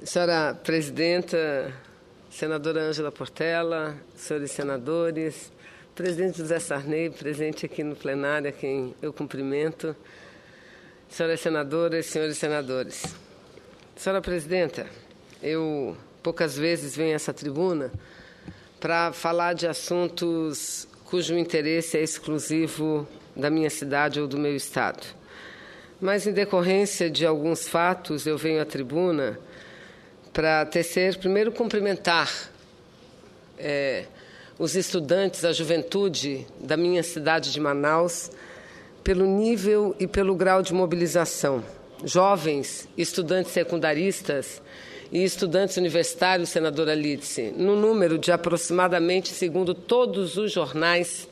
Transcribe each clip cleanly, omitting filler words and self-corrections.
Senhora Presidenta, Senadora Ângela Portela, senhores senadores, Presidente José Sarney, presente aqui no plenário, a quem eu cumprimento, senhoras senadoras, senhores senadores. Senhora Presidenta, eu poucas vezes venho a essa tribuna para falar de assuntos cujo interesse é exclusivo da minha cidade ou do meu estado. Mas, em decorrência de alguns fatos, eu venho à tribuna para primeiro, cumprimentar os estudantes, a juventude da minha cidade de Manaus, pelo nível e pelo grau de mobilização. Jovens, estudantes secundaristas e estudantes universitários, senadora Lídice, no número de aproximadamente, segundo todos os jornais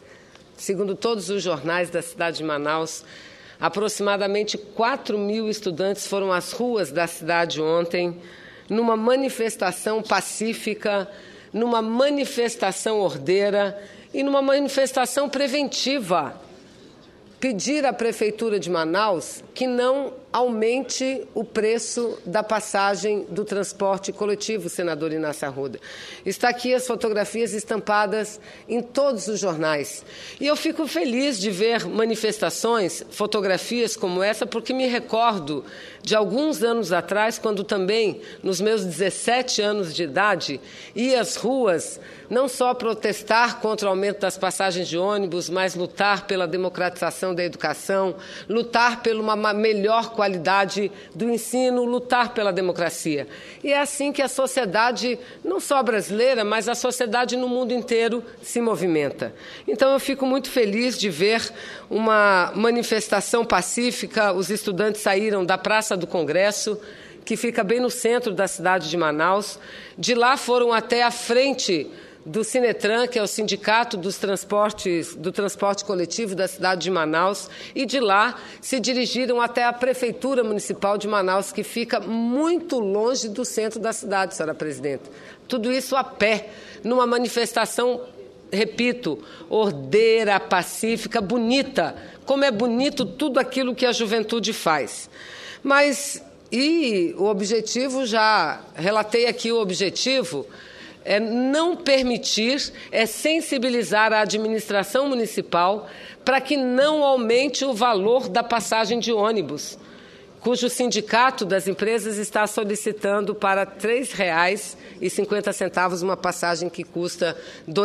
da cidade de Manaus, aproximadamente 4.000 estudantes foram às ruas da cidade ontem, numa manifestação pacífica, numa manifestação ordeira e numa manifestação preventiva. Pedir à Prefeitura de Manaus que não aumente o preço da passagem do transporte coletivo, senador Inácio Arruda. Está aqui as fotografias estampadas em todos os jornais. E eu fico feliz de ver manifestações, fotografias como essa, porque me recordo de alguns anos atrás, quando também, nos meus 17 anos de idade, ia às ruas não só protestar contra o aumento das passagens de ônibus, mas lutar pela democratização da educação, lutar por uma melhor qualidade do ensino, lutar pela democracia. E é assim que a sociedade, não só brasileira, mas a sociedade no mundo inteiro se movimenta. Então, eu fico muito feliz de ver uma manifestação pacífica. Os estudantes saíram da Praça do Congresso, que fica bem no centro da cidade de Manaus. De lá foram até a frente do Sinetran, que é o sindicato do transporte coletivo da cidade de Manaus, e de lá se dirigiram até a Prefeitura Municipal de Manaus, que fica muito longe do centro da cidade, senhora Presidenta. Tudo isso a pé, numa manifestação, repito, ordeira, pacífica, bonita, como é bonito tudo aquilo que a juventude faz. E o objetivo, já relatei aqui o objetivo, é não permitir, é sensibilizar a administração municipal para que não aumente o valor da passagem de ônibus, cujo sindicato das empresas está solicitando para R$ 3,50 uma passagem que custa R$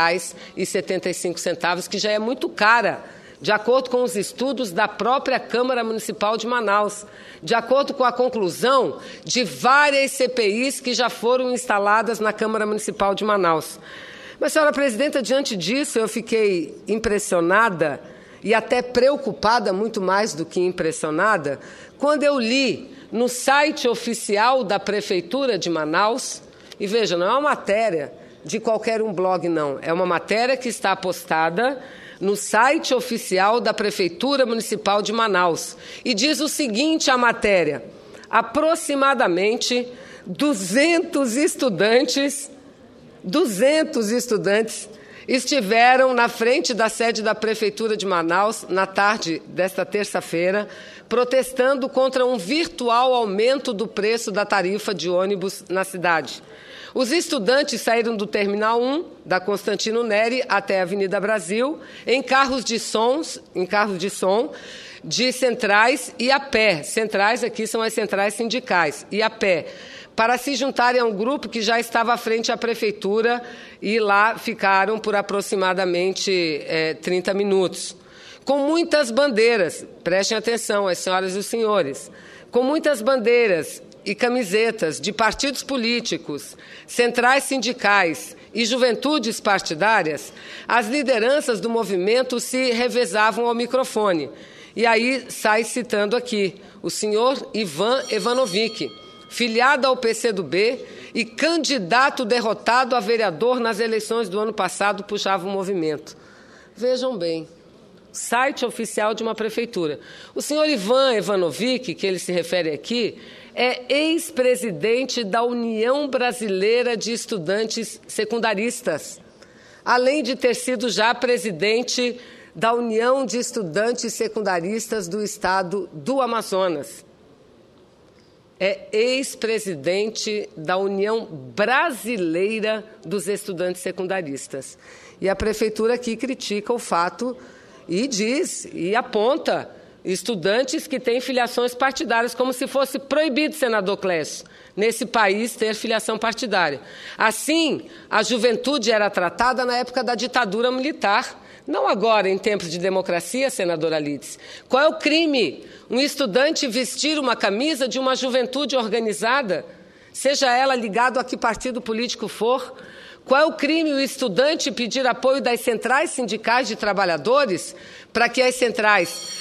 2,75, que já é muito cara, de acordo com os estudos da própria Câmara Municipal de Manaus, de acordo com a conclusão de várias CPIs que já foram instaladas na Câmara Municipal de Manaus. Mas, senhora Presidenta, diante disso, eu fiquei impressionada e até preocupada, muito mais do que impressionada, quando eu li no site oficial da Prefeitura de Manaus, e veja, não é uma matéria de qualquer um blog, não, é uma matéria que está postada no site oficial da Prefeitura Municipal de Manaus. E diz o seguinte a matéria: aproximadamente 200 estudantes estiveram na frente da sede da Prefeitura de Manaus na tarde desta terça-feira, protestando contra um virtual aumento do preço da tarifa de ônibus na cidade. Os estudantes saíram do Terminal 1, da Constantino Neri, até a Avenida Brasil, em carros de som de centrais e a pé. Centrais aqui são as centrais sindicais, e a pé, para se juntarem a um grupo que já estava à frente à Prefeitura, e lá ficaram por aproximadamente 30 minutos. Com muitas bandeiras, prestem atenção, as senhoras e os senhores, com muitas bandeiras e camisetas de partidos políticos, centrais sindicais e juventudes partidárias, as lideranças do movimento se revezavam ao microfone. E aí sai citando aqui o senhor Ivan Evanovic, filiado ao PCdoB e candidato derrotado a vereador nas eleições do ano passado, puxava o movimento. Vejam bem, site oficial de uma prefeitura. O senhor Ivan Evanovic, que ele se refere aqui, é ex-presidente da União Brasileira de Estudantes Secundaristas, além de ter sido já presidente da União de Estudantes Secundaristas do Estado do Amazonas. é ex-presidente da União Brasileira dos Estudantes Secundaristas. E a prefeitura aqui critica o fato e diz, e aponta estudantes que têm filiações partidárias, como se fosse proibido, senador Clécio, nesse país ter filiação partidária. Assim, a juventude era tratada na época da ditadura militar, não agora, em tempos de democracia, senadora Lides. Qual é o crime? Um estudante vestir uma camisa de uma juventude organizada, seja ela ligada a que partido político for? Qual é o crime? O estudante pedir apoio das centrais sindicais de trabalhadores para que as centrais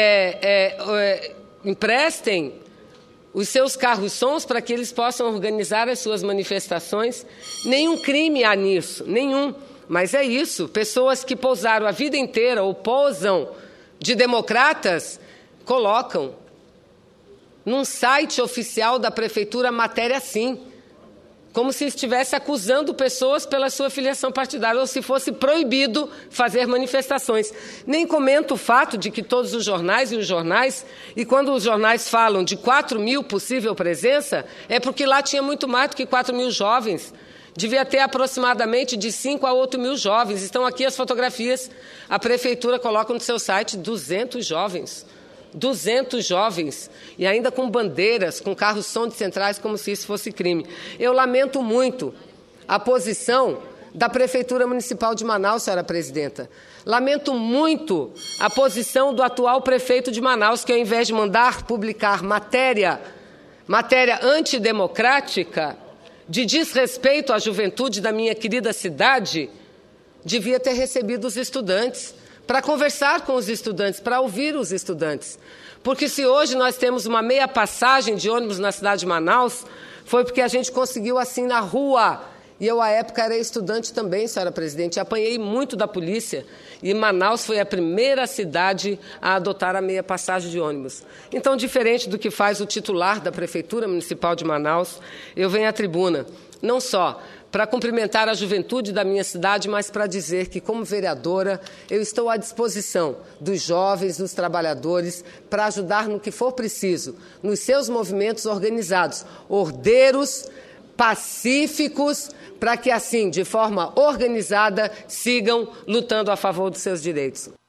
emprestem os seus carros-sons para que eles possam organizar as suas manifestações? Nenhum crime há nisso, nenhum. Mas é isso, pessoas que pousaram a vida inteira ou pousam de democratas, colocam num site oficial da prefeitura matéria assim, como se estivesse acusando pessoas pela sua filiação partidária, ou se fosse proibido fazer manifestações. Nem comento o fato de que todos os jornais, e quando os jornais falam de 4.000 possível presença, é porque lá tinha muito mais do que 4.000 jovens. Devia ter aproximadamente de 5 a 8.000 jovens. Estão aqui as fotografias. A prefeitura coloca no seu site 200 jovens. 200 jovens, e ainda com bandeiras, com carros-som de centrais, como se isso fosse crime. Eu lamento muito a posição da Prefeitura Municipal de Manaus, senhora presidenta. Lamento muito a posição do atual prefeito de Manaus, que ao invés de mandar publicar matéria antidemocrática, de desrespeito à juventude da minha querida cidade, devia ter recebido os estudantes, para conversar com os estudantes, para ouvir os estudantes. Porque se hoje nós temos uma meia passagem de ônibus na cidade de Manaus, foi porque a gente conseguiu assim na rua. E eu, à época, era estudante também, senhora presidente, e apanhei muito da polícia. E Manaus foi a primeira cidade a adotar a meia passagem de ônibus. Então, diferente do que faz o titular da Prefeitura Municipal de Manaus, eu venho à tribuna, não só para cumprimentar a juventude da minha cidade, mas para dizer que, como vereadora, eu estou à disposição dos jovens, dos trabalhadores, para ajudar no que for preciso, nos seus movimentos organizados, ordeiros, pacíficos, para que, assim, de forma organizada, sigam lutando a favor dos seus direitos.